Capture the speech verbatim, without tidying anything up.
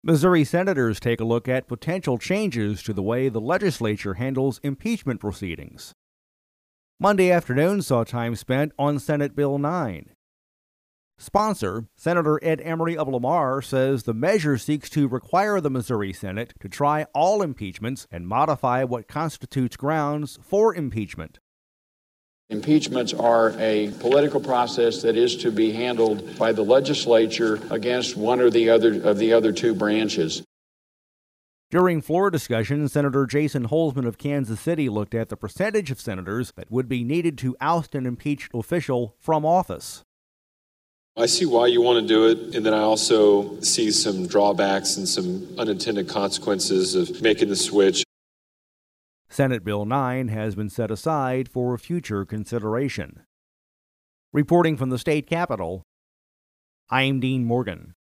Missouri senators take a look at potential changes to the way the legislature handles impeachment proceedings. Monday afternoon saw time spent on Senate Bill nine. Sponsor, Senator Ed Emery of Lamar, says the measure seeks to require the Missouri Senate to try all impeachments and modify what constitutes grounds for impeachment. Impeachments are a political process that is to be handled by the legislature against one or the other of the other two branches. During floor discussion, Senator Jason Holzman of Kansas City looked at the percentage of senators that would be needed to oust an impeached official from office. I see why you want to do it, and then I also see some drawbacks and some unintended consequences of making the switch. Senate Bill nine has been set aside for future consideration. Reporting from the state capitol, I'm Dean Morgan.